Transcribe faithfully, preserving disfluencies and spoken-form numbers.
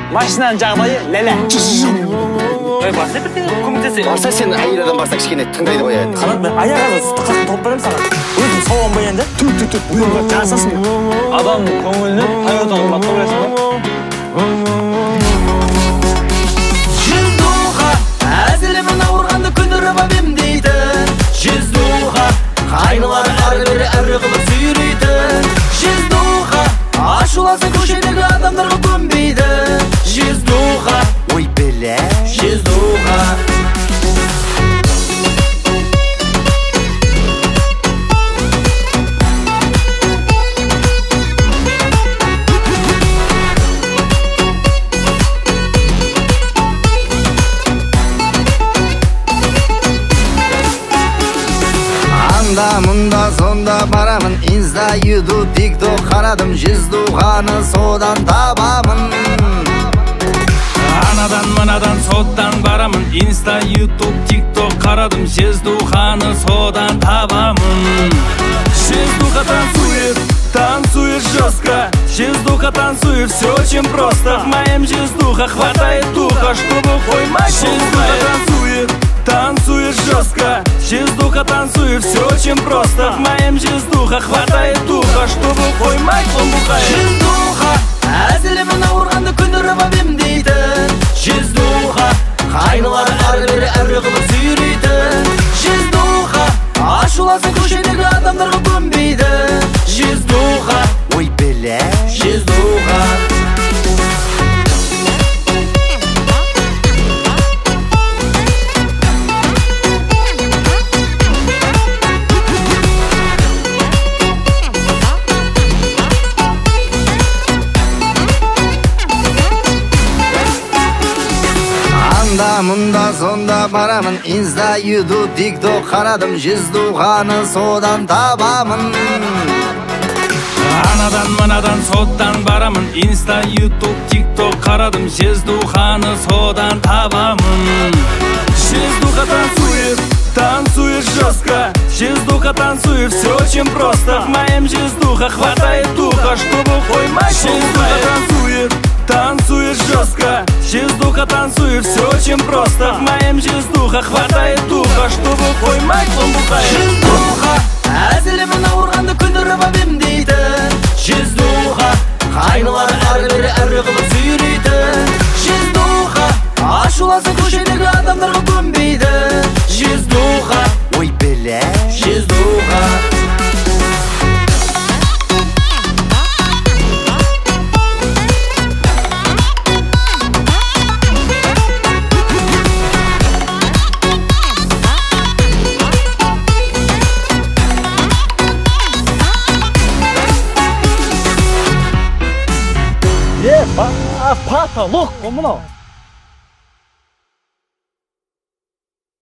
Машинаның жағдайы ләлә. Ой, барса бірден көмектесе. Барса сен әйел адам барса кішкене тыңдайды ғой енді. Қанат, мен аяғыңды тұтқасын тауып беремін саған. Өзің сауан ба енді? Түк түк түк бұйырға жасасын. Адамның көңіліне Тойотаның батқа бересің ба? Жиздуха, әзілімен ауырғанды күндіріп абемдейтін. Жиздуха, қайнылары әрі-бері әрі қылып сүйрейтін. Жиздуха, ашуланса көшедегі адамдарға көнбейді. Жиздуха, ой біле. Жиздуха. Мұнда сонда барамын, инста, ютуб, тикток қарадым, жиздуханы содан табамын. Анадан мынадан соттан барамын, инста, ютуб, тикток қарадым, жиздуханы содан табамын. Жиздуха танцует, танцует жестко, жиздуха танцует, все очень просто. В моем жиздуха хватает духа, чтобы поймать. Жиздуха танцует, танцует жестко, жиздуха танцует, все очень просто. В моем жиздуха хватает духа, чтобы поймать бомбухай. Жиздуха, әзілімен ауырғанды күндіріп абемдейтін. Жиздуха, қайнылары әрі-бері әрі қылып сүйрейтін. Жиздуха, ашуланса көшедегі адамдарға көнбейді. Жиздуха, ой біле. Жиздуха. Мұнда сонда барамын, инста, ютуб, тикток қарадым, жиздуханы содан табамын. Анадан мынадан соттан барамын, инста, ютуб, тикток қарадым, жиздуханы содан табамын. Жиздуха танцует, танцует жестко, жиздуха танцует, все очень просто. В моем жиздуха хватает духа, чтобы поймать. Жиздуха танцует, танцует жестко, жиздуха танцует, все очень просто. В моем жиздуха хватает духа, чтобы поймать бомбухай. Жиздуха, әзілімен ауырғанды күндіріп абемдейтін. Жиздуха, қайнылары әрі-бері әрі қылып сүйрейтін. Жиздуха, ашуланса көшедегі адамдарға көнбейді. Жиздуха, ой біле. Жиздуха. Е, потолок, о мынау.